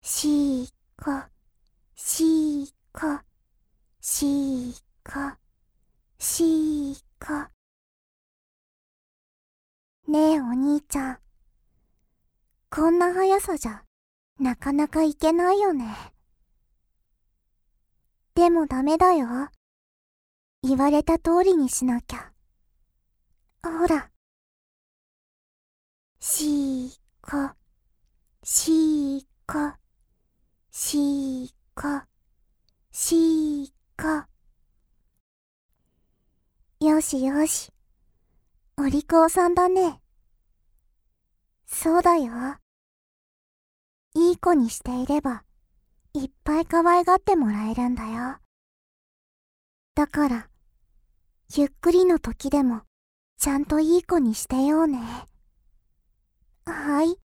しーこ、しーこ、しーこ、しーこ。ねえお兄ちゃん、こんな速さじゃなかなかいけないよね。でもダメだよ。言われた通りにしなきゃ。ほら。しーこ、しーこ、しーこ、しーこ。よしよし。お利口さんだね。そうだよ。いい子にしていれば、いっぱい可愛がってもらえるんだよ。だから、ゆっくりの時でも、ちゃんといい子にしてようね。はい。